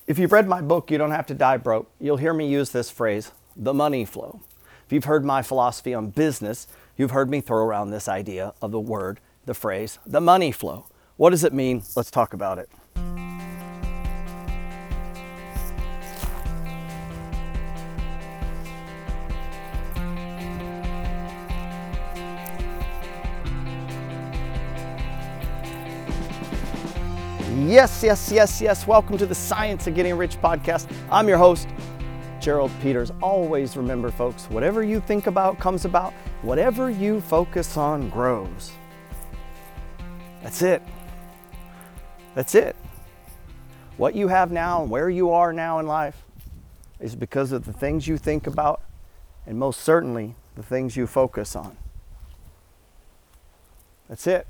If you've read my book, You Don't Have to Die Broke, you'll hear me use this phrase, the money flow. If you've heard my philosophy on business, you've heard me throw around this idea of the word, the phrase, the money flow. What does it mean? Let's talk about it. Yes. Welcome to the Science of Getting Rich podcast. I'm your host, Gerald Peters. Always remember, folks, whatever you think about comes about. Whatever you focus on grows. That's it. What you have now and where you are now in life is because of the things you think about and most certainly the things you focus on. That's it.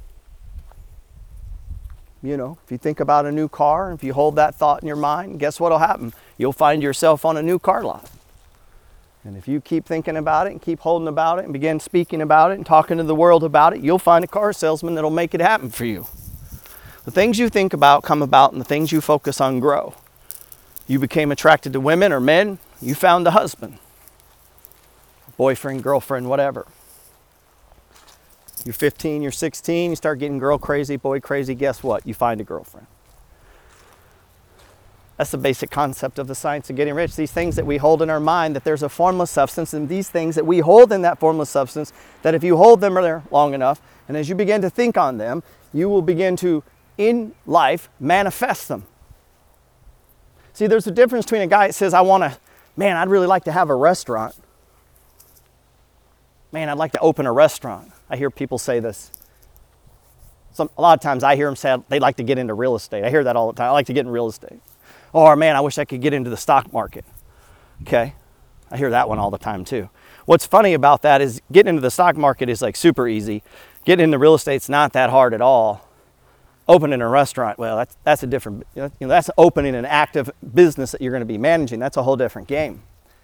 You know, if you think about a new car, if you hold that thought in your mind, guess what'll happen? You'll find yourself on a new car lot. And if you keep thinking about it and keep holding about it and begin speaking about it and talking to the world about it, you'll find a car salesman that'll make it happen for you. The things you think about come about, and the things you focus on grow. You became attracted to women or men, you found a husband, boyfriend, girlfriend, whatever. You're 15, you're 16, you start getting girl crazy, boy crazy, guess what? You find a girlfriend. That's the basic concept of the Science of Getting Rich. These things that we hold in our mind, that there's a formless substance, and these things that we hold in that formless substance, that if you hold them there long enough, and as you begin to think on them, you will begin to, in life, manifest them. See, there's a difference between a guy that says, I'd really like to have a restaurant. Man, I'd like to open a restaurant. I hear people say this. A lot of times I hear them say they'd like to get into real estate. I hear that all the time. I like to get in real estate. Or, man, I wish I could get into the stock market. Okay? I hear that one all the time too. What's funny about that is getting into the stock market is like super easy. Getting into real estate's not that hard at all. Opening a restaurant, well, that's a different, that's opening an active business that you're going to be managing. That's a whole different game.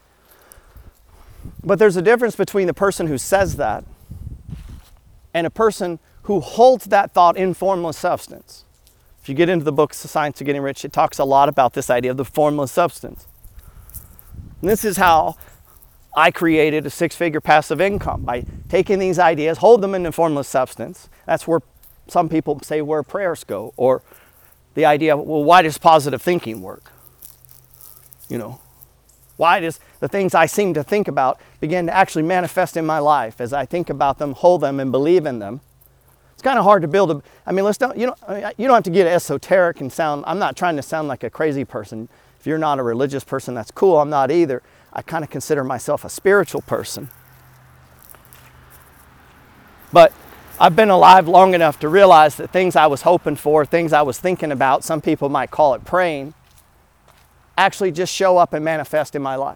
But there's a difference between the person who says that and a person who holds that thought in formless substance. If you get into the book, The Science of Getting Rich, it talks a lot about this idea of the formless substance. And this is how I created a six-figure passive income, by taking these ideas, hold them in the formless substance. That's where some people say where prayers go, or the idea of, well, why does positive thinking work? Why does the things I seem to think about begin to actually manifest in my life as I think about them, hold them, and believe in them? It's kind of hard to build you don't have to get esoteric and sound, I'm not trying to sound like a crazy person. If you're not a religious person, that's cool. I'm not either. I kind of consider myself a spiritual person. But I've been alive long enough to realize that things I was hoping for, things I was thinking about, some people might call it praying, actually just show up and manifest in my life.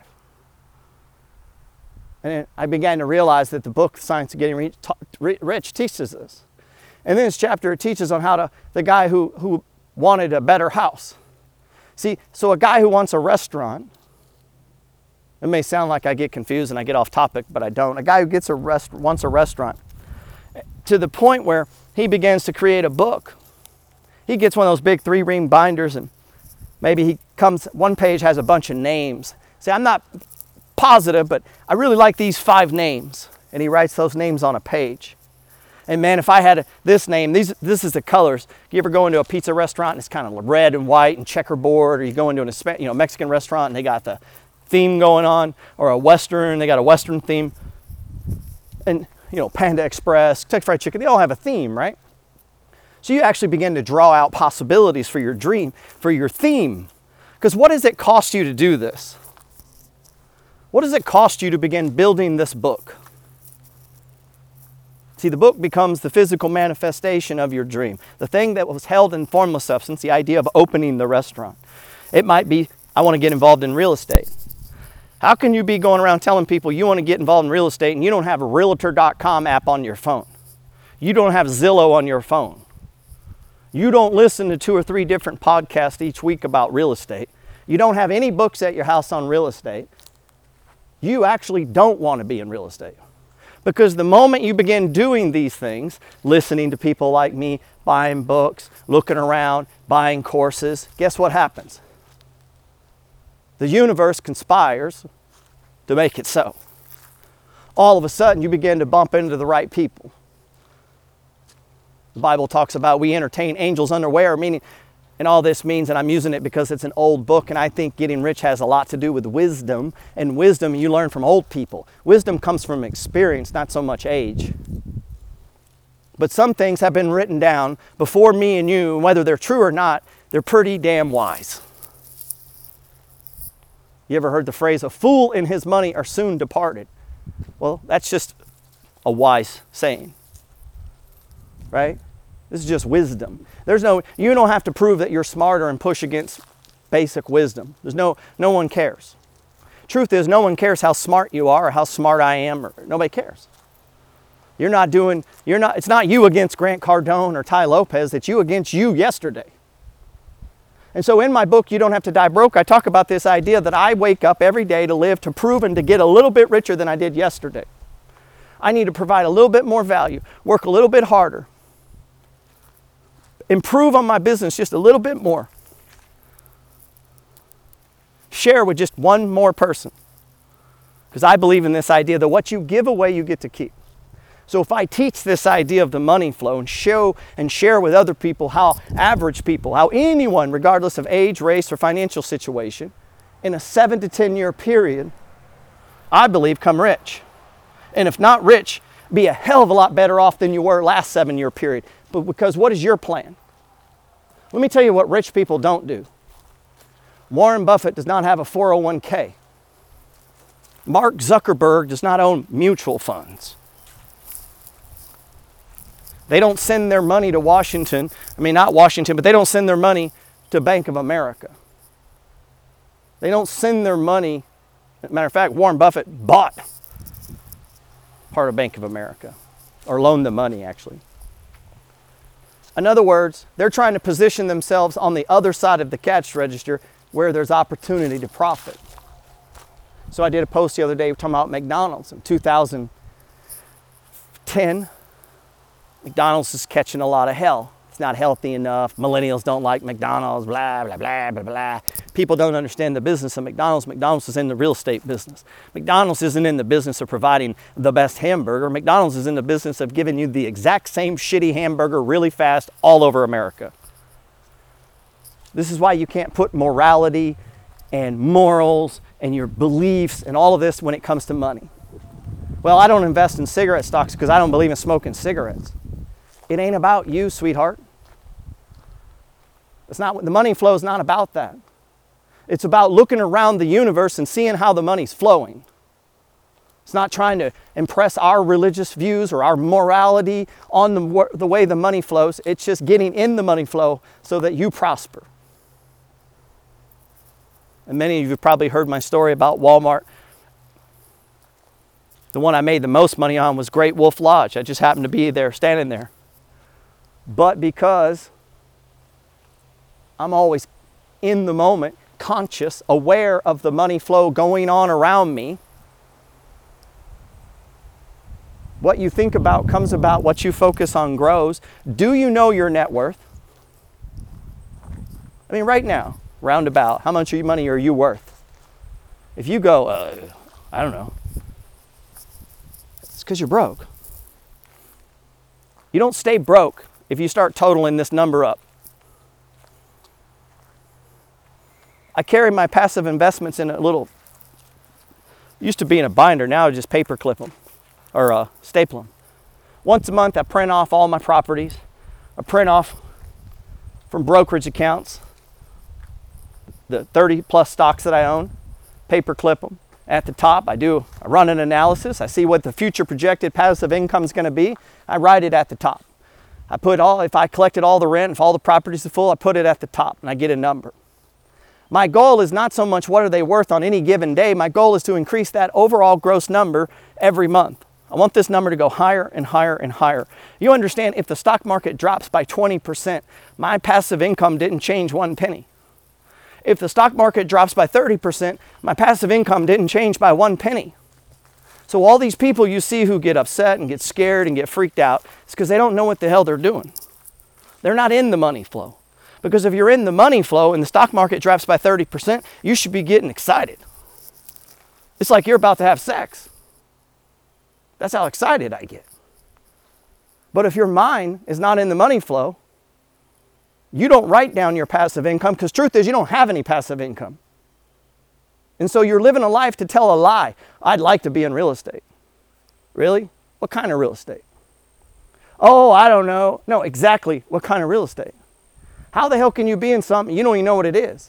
And I began to realize that the book, The Science of Getting Rich, teaches this. And in this chapter, it teaches on the guy who wanted a better house. See, so a guy who wants a restaurant, it may sound like I get confused and I get off topic, but I don't. A guy who wants a restaurant, to the point where he begins to create a book. He gets one of those big 3-ring binders, and maybe one page has a bunch of names. See, I'm not positive, but I really like these 5 names. And he writes those names on a page. And man, if I had this name, this is the colors. You ever go into a pizza restaurant and it's kind of red and white and checkerboard, or you go into a Mexican restaurant and they got the theme going on, or a Western, they got a Western theme. And Panda Express, Kentucky Fried Chicken, they all have a theme, right? So you actually begin to draw out possibilities for your dream, for your theme. Because what does it cost you to do this? What does it cost you to begin building this book? See, the book becomes the physical manifestation of your dream. The thing that was held in formless substance, the idea of opening the restaurant. It might be, I want to get involved in real estate. How can you be going around telling people you want to get involved in real estate and you don't have a Realtor.com app on your phone? You don't have Zillow on your phone. You don't listen to 2 or 3 different podcasts each week about real estate. You don't have any books at your house on real estate. You actually don't want to be in real estate. Because the moment you begin doing these things, listening to people like me, buying books, looking around, buying courses, guess what happens? the universe conspires to make it so. All of a sudden, you begin to bump into the right people. The Bible talks about we entertain angels unaware, meaning, and all this means, and I'm using it because it's an old book, and I think Getting Rich has a lot to do with wisdom, and wisdom you learn from old people. Wisdom comes from experience, not so much age. But some things have been written down before me and you, and whether they're true or not, they're pretty damn wise. You ever heard the phrase, a fool and his money are soon departed? Well, that's just a wise saying, right? This is just wisdom. You don't have to prove that you're smarter and push against basic wisdom. No one cares. Truth is, no one cares how smart you are or how smart I am, or nobody cares. It's not you against Grant Cardone or Ty Lopez, it's you against you yesterday. And so in my book, You Don't Have to Die Broke, I talk about this idea that I wake up every day to live, to prove, and to get a little bit richer than I did yesterday. I need to provide a little bit more value, work a little bit harder, improve on my business just a little bit more, share with just one more person. Because I believe in this idea that what you give away, you get to keep. So if I teach this idea of the money flow and show and share with other people how average people, how anyone, regardless of age, race, or financial situation, in a 7 to 10 year period, I believe come rich. And if not rich, be a hell of a lot better off than you were last 7 year period. But because what is your plan? Let me tell you what rich people don't do. Warren Buffett does not have a 401k. Mark Zuckerberg does not own mutual funds. They don't send their money to Washington. Not Washington, but they don't send their money to Bank of America. They don't send their money. As a matter of fact, Warren Buffett bought part of Bank of America, or loaned the money, actually. In other words, they're trying to position themselves on the other side of the cash register where there's opportunity to profit. So I did a post the other day talking about McDonald's in 2010. McDonald's is catching a lot of hell. It's not healthy enough. Millennials don't like McDonald's, blah, blah, blah, blah, blah. People don't understand the business of McDonald's. McDonald's is in the real estate business. McDonald's isn't in the business of providing the best hamburger. McDonald's is in the business of giving you the exact same shitty hamburger really fast all over America. This is why you can't put morality and morals and your beliefs and all of this when it comes to money. Well, I don't invest in cigarette stocks because I don't believe in smoking cigarettes. It ain't about you, sweetheart. The money flow is not about that. It's about looking around the universe and seeing how the money's flowing. It's not trying to impress our religious views or our morality on the way the money flows. It's just getting in the money flow so that you prosper. And many of you have probably heard my story about Walmart. The one I made the most money on was Great Wolf Lodge. I just happened to be there, standing there. But because I'm always in the moment, conscious, aware of the money flow going on around me, what you think about comes about, what you focus on grows. Do you know your net worth? Right now, roundabout, how much money are you worth? If you go, I don't know, it's because you're broke. You don't stay broke if you start totaling this number up. I carry my passive investments in a little, used to be in a binder, now I just paper clip them or staple them. Once a month I print off all my properties. I print off from brokerage accounts the 30 plus stocks that I own, paper clip them. At the top I run an analysis. I see what the future projected passive income is going to be. I write it at the top. If I collected all the rent, if all the properties are full, I put it at the top and I get a number. My goal is not so much what are they worth on any given day. My goal is to increase that overall gross number every month. I want this number to go higher and higher and higher. You understand, if the stock market drops by 20%, my passive income didn't change 1 penny. If the stock market drops by 30%, my passive income didn't change by 1 penny. So all these people you see who get upset and get scared and get freaked out, it's because they don't know what the hell they're doing. They're not in the money flow. Because if you're in the money flow and the stock market drops by 30%, you should be getting excited. It's like you're about to have sex. That's how excited I get. But if your mind is not in the money flow, you don't write down your passive income, because truth is you don't have any passive income. And so you're living a life to tell a lie. I'd like to be in real estate. Really? What kind of real estate? Oh, I don't know. No, exactly what kind of real estate? How the hell can you be in something you don't even know what it is?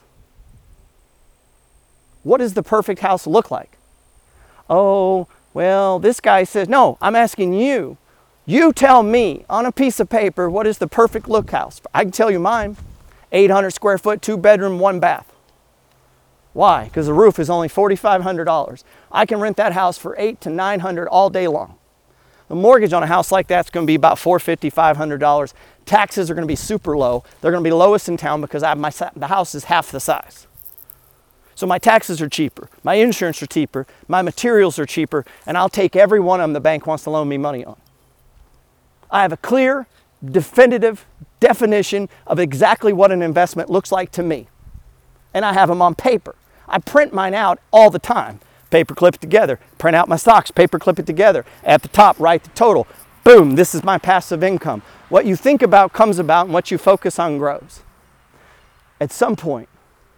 What does the perfect house look like? Oh, well, this guy says, no, I'm asking you. You tell me on a piece of paper, what is the perfect look house? I can tell you mine. 800 square foot, 2-bedroom, 1 bath. Why? Because the roof is only $4,500. I can rent that house for $800 to $900 all day long. The mortgage on a house like that's going to be about $450, $500. Taxes are going to be super low. They're going to be lowest in town because the house is half the size. So my taxes are cheaper. My insurance are cheaper. My materials are cheaper. And I'll take every one of them the bank wants to loan me money on. I have a clear, definitive definition of exactly what an investment looks like to me. And I have them on paper. I print mine out all the time. Paper clip it together. Print out my stocks. Paper clip it together. At the top, write the total. Boom, this is my passive income. What you think about comes about, and what you focus on grows. At some point,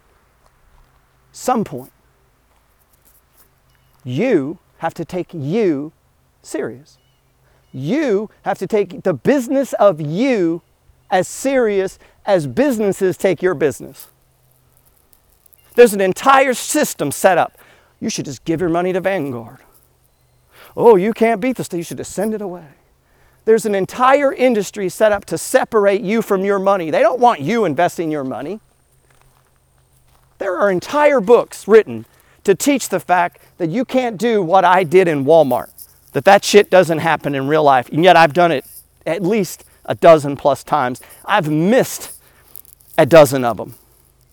you have to take you serious. You have to take the business of you as serious as businesses take your business. There's an entire system set up. You should just give your money to Vanguard. Oh, you can't beat this. You should just send it away. There's an entire industry set up to separate you from your money. They don't want you investing your money. There are entire books written to teach the fact that you can't do what I did in Walmart, that shit doesn't happen in real life. And yet I've done it at least a dozen plus times. I've missed a dozen of them.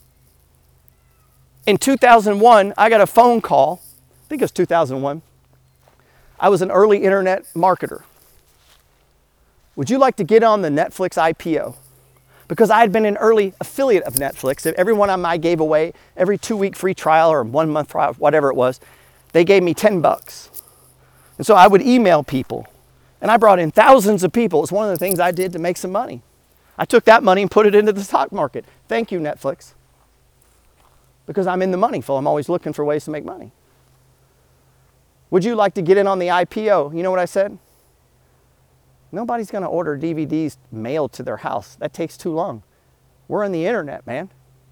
In 2001, I got a phone call. I think it was 2001. I was an early internet marketer. Would you like to get on the Netflix IPO? Because I had been an early affiliate of Netflix. Every one of them I gave away, every 2-week free trial or 1 month trial, whatever it was, they gave me $10. And so I would email people. And I brought in thousands of people. It's one of the things I did to make some money. I took that money and put it into the stock market. Thank you, Netflix. Because I'm in the money flow. I'm always looking for ways to make money. Would you like to get in on the IPO? You know what I said? Nobody's going to order DVDs mailed to their house. That takes too long. We're on the internet, man.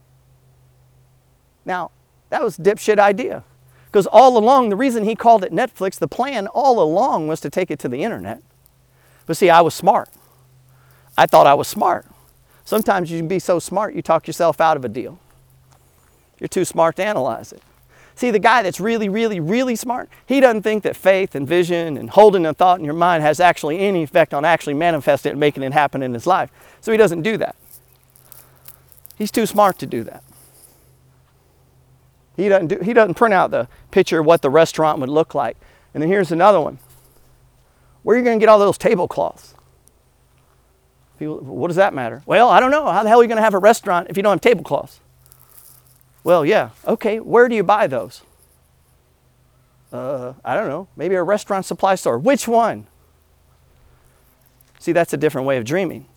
Now, that was a dipshit idea. Because all along, the reason he called it Netflix, the plan all along was to take it to the internet. But see, I was smart. I thought I was smart. Sometimes you can be so smart, you talk yourself out of a deal. You're too smart to analyze it. See, the guy that's really, really, really smart, he doesn't think that faith and vision and holding a thought in your mind has actually any effect on actually manifesting it and making it happen in his life. So he doesn't do that. He's too smart to do that. He doesn't print out the picture of what the restaurant would look like. And then here's another one. Where are you going to get all those tablecloths? People, what does that matter? Well, I don't know. How the hell are you going to have a restaurant if you don't have tablecloths? Well, yeah. Okay, where do you buy those? I don't know. Maybe a restaurant supply store. Which one? See, that's a different way of dreaming.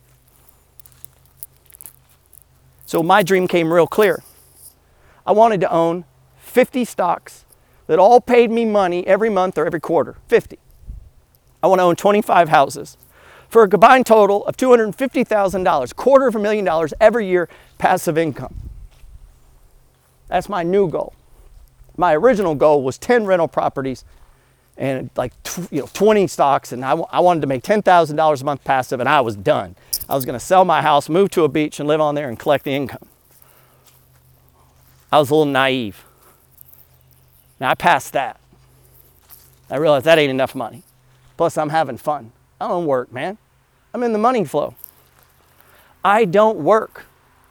So my dream came real clear. I wanted to own 50 stocks that all paid me money every month or every quarter. 50. I want to own 25 houses for a combined total of $250,000, $250,000 every year passive income. That's my new goal. My original goal was 10 rental properties and like 20 stocks, and I wanted to make $10,000 a month passive, and I was done. I was going to sell my house, move to a beach, and live on there and collect the income. I was a little naive. Now I passed that. I realized that ain't enough money. Plus I'm having fun. I don't work, man. I'm in the money flow. I don't work.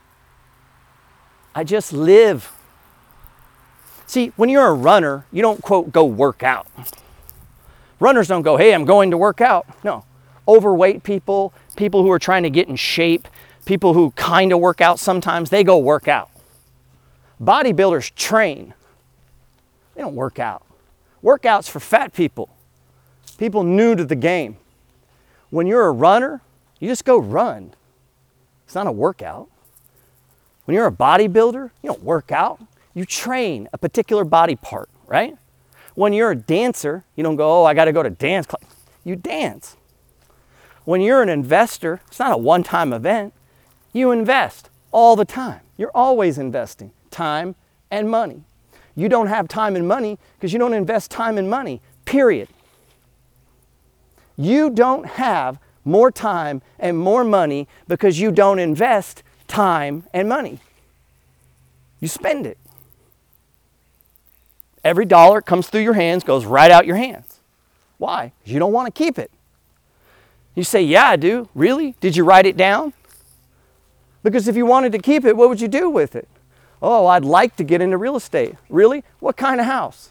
I just live. See, when you're a runner, you don't, quote, go work out. Runners don't go, hey, I'm going to work out. No. Overweight people, people who are trying to get in shape, People who kind of work out sometimes, they go work out. Bodybuilders train. They don't work out. Workouts for fat people, people new to the game. When you're a runner, you just go run. It's not a workout. When you're a bodybuilder, you don't work out. You train a particular body part, right? When you're a dancer, you don't go, oh, I got to go to dance class. You dance. When you're an investor, it's not a one-time event. You invest all the time. You're always investing time and money. You don't have time and money because you don't invest time and money, period. You don't have more time and more money because you don't invest time and money. You spend it. Every dollar comes through your hands, goes right out your hands. Why? Because you don't want to keep it. You say, yeah, I do. Really? Did you write it down? Because if you wanted to keep it, what would you do with it? Oh, I'd like to get into real estate. Really? What kind of house?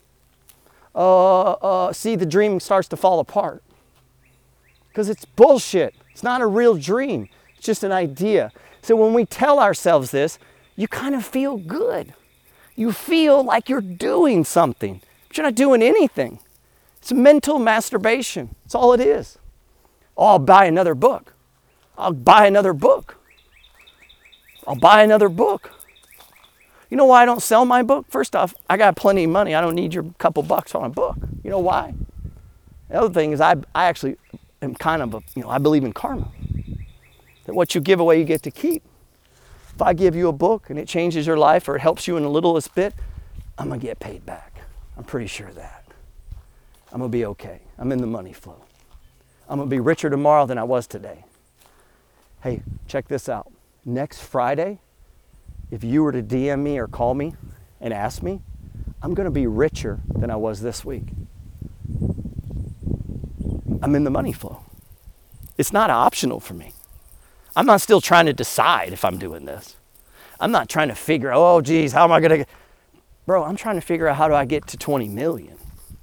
See, the dream starts to fall apart. Because it's bullshit. It's not a real dream. It's just an idea. So when we tell ourselves this, you kind of feel good. You feel like you're doing something, but you're not doing anything. It's mental masturbation. That's all it is. Oh, I'll buy another book. I'll buy another book. I'll buy another book. You know why I don't sell my book? First off, I got plenty of money. I don't need your couple bucks on a book. You know why? The other thing is I actually am kind of I believe in karma. That what you give away, you get to keep. If I give you a book and it changes your life or it helps you in the littlest bit, I'm going to get paid back. I'm pretty sure of that. I'm going to be okay. I'm in the money flow. I'm going to be richer tomorrow than I was today. Hey, check this out. Next Friday, if you were to DM me or call me and ask me, I'm going to be richer than I was this week. I'm in the money flow. It's not optional for me. I'm not still trying to decide if I'm doing this. I'm not trying to figure, oh, geez, how am I going to get... Bro, I'm trying to figure out how do I get to 20 million.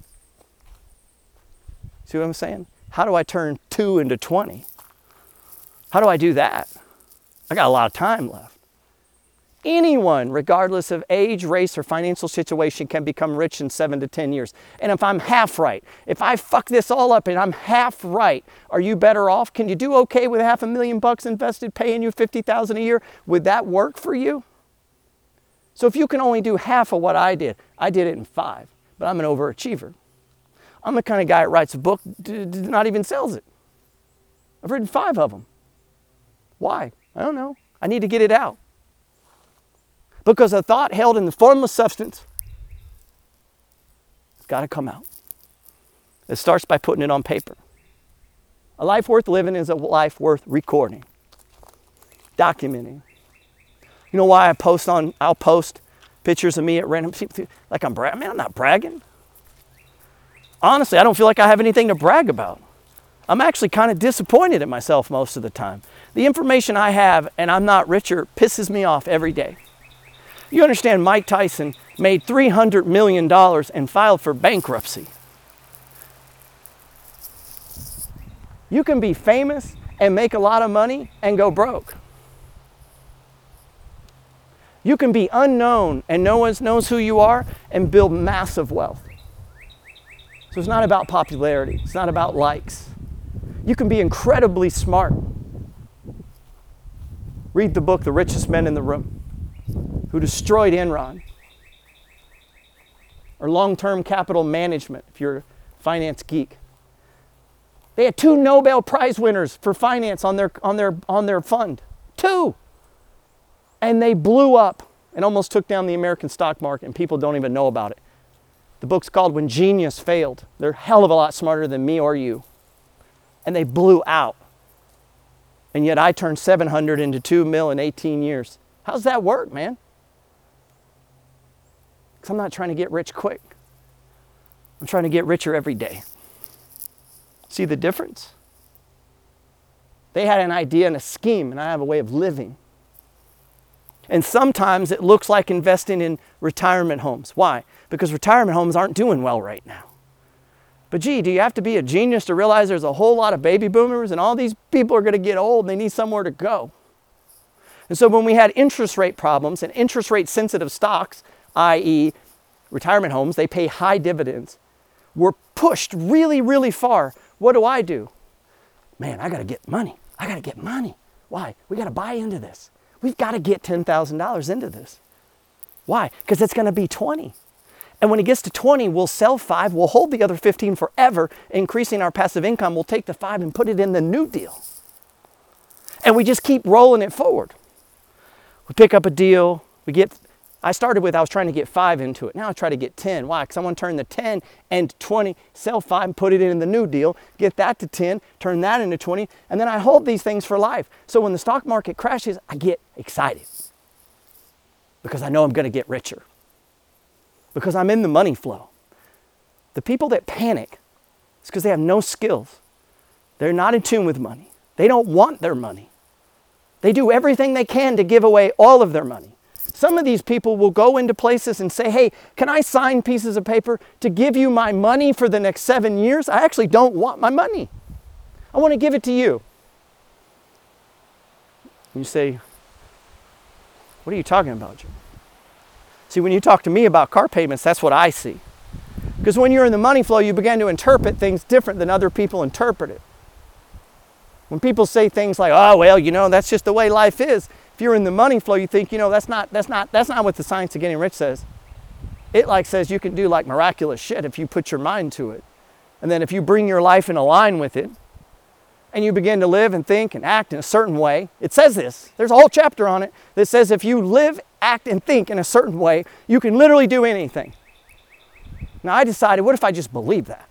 See what I'm saying? How do I turn 2 into 20? How do I do that? I got a lot of time left. Anyone, regardless of age, race, or financial situation, can become rich in 7 to 10 years. And if I'm half right, if I fuck this all up and I'm half right, are you better off? Can you do okay with $500,000 invested, paying you $50,000 a year? Would that work for you? So if you can only do half of what I did it in 5, but I'm an overachiever. I'm the kind of guy that writes a book, not even sells it. I've written 5 of them. Why? I don't know. I need to get it out. Because a thought held in the formless substance, it's got to come out. It starts by putting it on paper. A life worth living is a life worth recording, documenting. You know why I'll post pictures of me at random, like I'm bragging? Man, I'm not bragging. Honestly, I don't feel like I have anything to brag about. I'm actually kind of disappointed in myself most of the time. The information I have and I'm not richer pisses me off every day. You understand Mike Tyson made $300 million and filed for bankruptcy. You can be famous and make a lot of money and go broke. You can be unknown and no one knows who you are and build massive wealth. So it's not about popularity. It's not about likes. You can be incredibly smart. Read the book, The Richest Men in the Room, who destroyed Enron. Or long-term capital management, if you're a finance geek. They had 2 Nobel Prize winners for finance on their fund. 2. And they blew up and almost took down the American stock market, and people don't even know about it. The book's called When Genius Failed. They're a hell of a lot smarter than me or you. And they blew out. And yet I turned 700 into 2 mil in 18 years. How's that work, man? Because I'm not trying to get rich quick. I'm trying to get richer every day. See the difference? They had an idea and a scheme, and I have a way of living. And sometimes it looks like investing in retirement homes. Why? Because retirement homes aren't doing well right now. But gee, do you have to be a genius to realize there's a whole lot of baby boomers and all these people are going to get old and they need somewhere to go? And so when we had interest rate problems and interest rate sensitive stocks, i.e. retirement homes, they pay high dividends, were pushed really, really far. What do? Man, I got to get money. I got to get money. Why? We got to buy into this. We've got to get $10,000 into this. Why? Because it's going to be 20. And when it gets to 20, we'll sell 5. We'll hold the other 15 forever, increasing our passive income. We'll take the 5 and put it in the new deal. And we just keep rolling it forward. We pick up a deal. I was trying to get 5 into it. Now I try to get 10. Why? Because I want to turn the 10 and 20, sell 5, and put it in the new deal, get that to 10, turn that into 20, and then I hold these things for life. So when the stock market crashes, I get excited because I know I'm going to get richer because I'm in the money flow. The people that panic, it's because they have no skills. They're not in tune with money. They don't want their money. They do everything they can to give away all of their money. Some of these people will go into places and say, hey, can I sign pieces of paper to give you my money for the next 7 years? I actually don't want my money. I want to give it to you. You say, what are you talking about, Jim? See, when you talk to me about car payments, that's what I see. Because when you're in the money flow, you begin to interpret things different than other people interpret it. When people say things like, oh, well, that's just the way life is. If you're in the money flow, you think, that's not what the science of getting rich says. It says you can do miraculous shit if you put your mind to it. And then if you bring your life in line with it, and you begin to live and think and act in a certain way, it says this. There's a whole chapter on it that says if you live, act, and think in a certain way, you can literally do anything. Now I decided, what if I just believe that?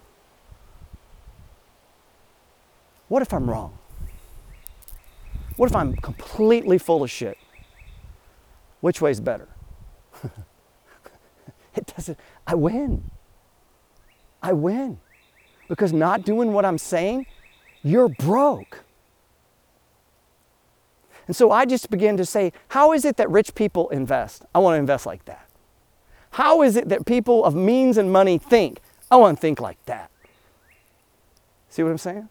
What if I'm wrong? What if I'm completely full of shit? Which way's better? It doesn't. I win. Because not doing what I'm saying, you're broke. And so I just begin to say, how is it that rich people invest? I want to invest like that. How is it that people of means and money think? I want to think like that. See what I'm saying?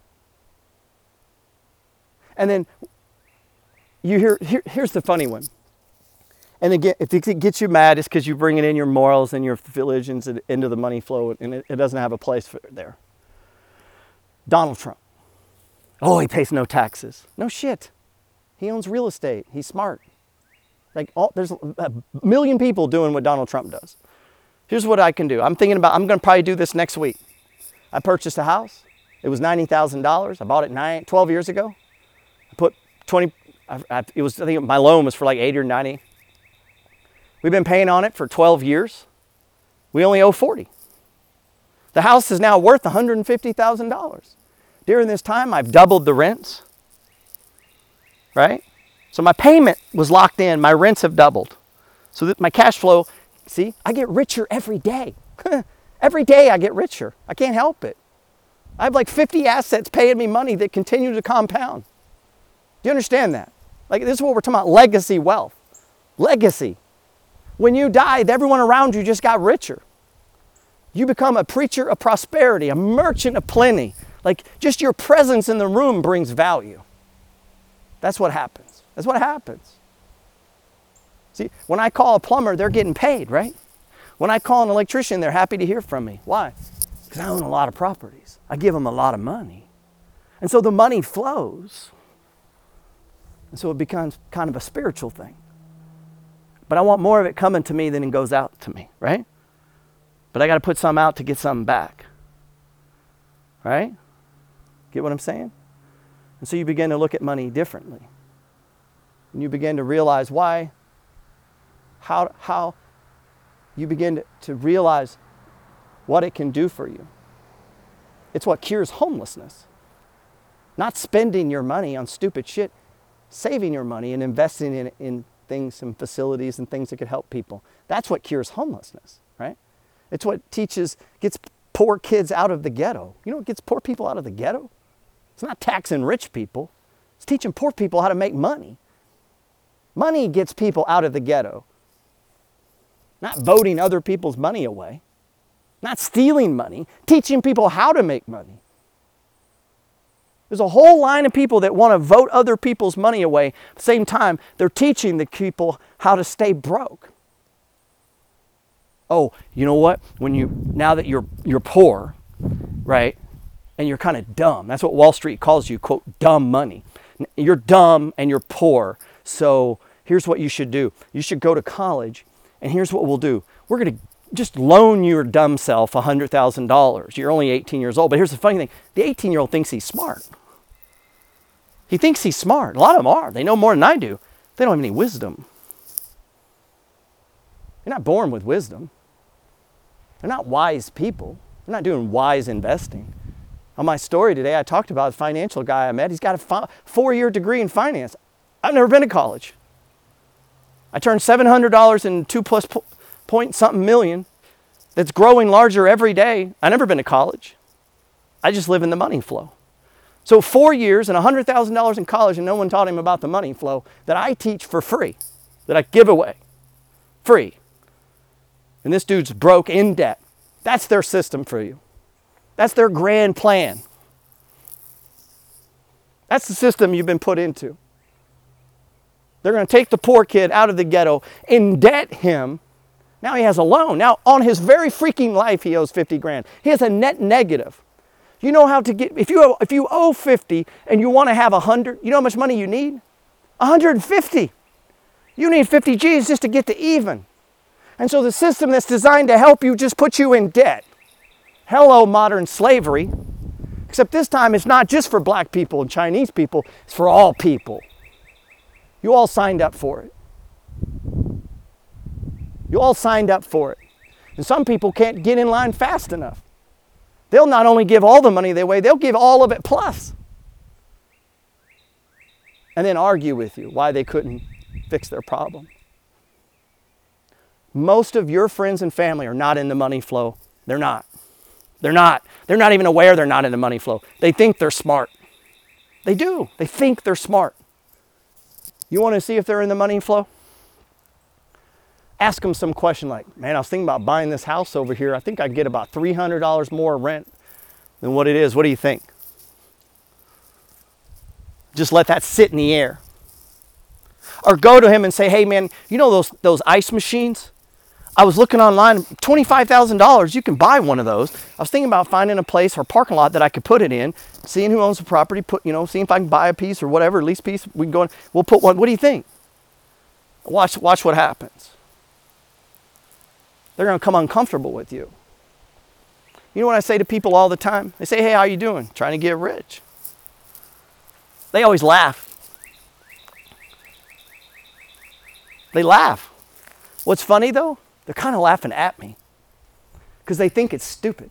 And then here's the funny one. And again, if it gets you mad, it's because you're bringing in your morals and your religions into the money flow, and it doesn't have a place there. Donald Trump. Oh, he pays no taxes. No shit. He owns real estate. He's smart. There's a million people doing what Donald Trump does. Here's what I can do. I'm going to probably do this next week. I purchased a house. It was $90,000. I bought it 12 years ago. I put 20, I think my loan was for 80 or 90. We've been paying on it for 12 years. We only owe 40. The house is now worth $150,000. During this time, I've doubled the rents, right? So my payment was locked in. My rents have doubled. So that my cash flow, see, I get richer every day. Every day I get richer. I can't help it. I have 50 assets paying me money that continue to compound. Do you understand that? This is what we're talking about, legacy wealth. Legacy. When you died, everyone around you just got richer. You become a preacher of prosperity, a merchant of plenty. Just your presence in the room brings value. That's what happens. That's what happens. See, when I call a plumber, they're getting paid, right? When I call an electrician, they're happy to hear from me. Why? Because I own a lot of properties. I give them a lot of money. And so the money flows. And so it becomes kind of a spiritual thing. But I want more of it coming to me than it goes out to me, right? But I got to put some out to get something back. Right? Get what I'm saying? And so you begin to look at money differently. And you begin to realize how you begin to realize what it can do for you. It's what cures homelessness. Not spending your money on stupid shit, saving your money and investing in things and facilities and things that could help people. That's what cures homelessness, right? It's what gets poor kids out of the ghetto. You know what gets poor people out of the ghetto? It's not taxing rich people. It's teaching poor people how to make money. Money gets people out of the ghetto. Not voting other people's money away. Not stealing money. Teaching people how to make money. There's a whole line of people that want to vote other people's money away. At the same time, they're teaching the people how to stay broke. Oh, you know what? Now that you're poor, right? And you're kind of dumb. That's what Wall Street calls you, quote, dumb money. You're dumb and you're poor. So here's what you should do. You should go to college, and here's what we'll do. We're going to just loan your dumb self $100,000. You're only 18 years old. But here's the funny thing. The 18-year-old thinks he's smart. He thinks he's smart. A lot of them are. They know more than I do. They don't have any wisdom. They're not born with wisdom. They're not wise people. They're not doing wise investing. On my story today, I talked about a financial guy I met. He's got a 4-year degree in finance. I've never been to college. I turned $700 in 2+ point something million that's growing larger every day. I've never been to college. I just live in the money flow. So 4 years and $100,000 in college, and no one taught him about the money flow that I teach for free, that I give away free. And this dude's broke in debt. That's their system for you. That's their grand plan. That's the system you've been put into. They're going to take the poor kid out of the ghetto, indebt him. Now he has a loan. Now on his very freaking life, he owes 50 grand. He has a net negative. You know how to get, if you owe 50 and you want to have 100, you know how much money you need? 150. You need 50 G's just to get to even. And so the system that's designed to help you just puts you in debt. Hello, modern slavery. Except this time it's not just for black people and Chinese people, it's for all people. You all signed up for it. You all signed up for it. And some people can't get in line fast enough. They'll not only give all the money they weigh, they'll give all of it plus. And then argue with you why they couldn't fix their problem. Most of your friends and family are not in the money flow. They're not. They're not. They're not even aware they're not in the money flow. They think they're smart. They do. They think they're smart. You want to see if they're in the money flow? Ask them some question like, man, I was thinking about buying this house over here. I think I'd get about $300 more rent than what it is. What do you think? Just let that sit in the air. Or go to him and say, hey man, you know those ice machines? I was looking online, $25,000, you can buy one of those. I was thinking about finding a place or parking lot that I could put it in, seeing who owns the property, seeing if I can buy a piece or whatever, lease piece, we can go in, we'll put one. What do you think? Watch what happens. They're going to come uncomfortable with you. You know what I say to people all the time? They say, hey, how you doing? Trying to get rich. They always laugh. They laugh. What's funny though? They're kind of laughing at me because they think it's stupid.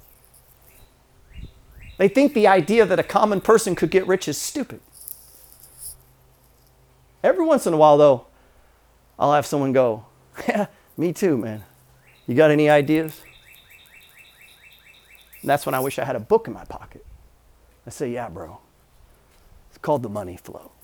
They think the idea that a common person could get rich is stupid. Every once in a while though, I'll have someone go, yeah, me too, man. You got any ideas? And that's when I wish I had a book in my pocket. I say, yeah, bro. It's called The Money Flow.